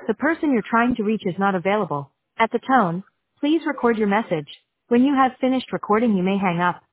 The person you're trying to reach is not available. At the tone, please record your message. When you have finished recording, you may hang up.